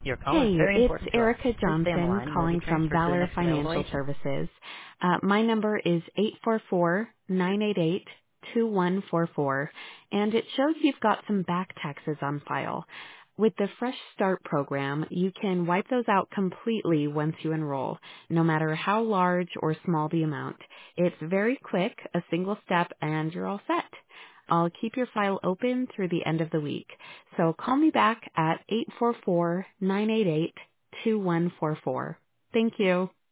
Your call is Hey, very it's important to us. Erica Please stay on the Johnson line. You'll be calling from transferred to the Valor next available Financial agent. Services. My number is 844-988-2144, and it shows you've got some back taxes on file. With the Fresh Start program, you can wipe those out completely once you enroll, no matter how large or small the amount. It's very quick, a single step, and you're all set. I'll keep your file open through the end of the week. So call me back at 844-988-2144. Thank you.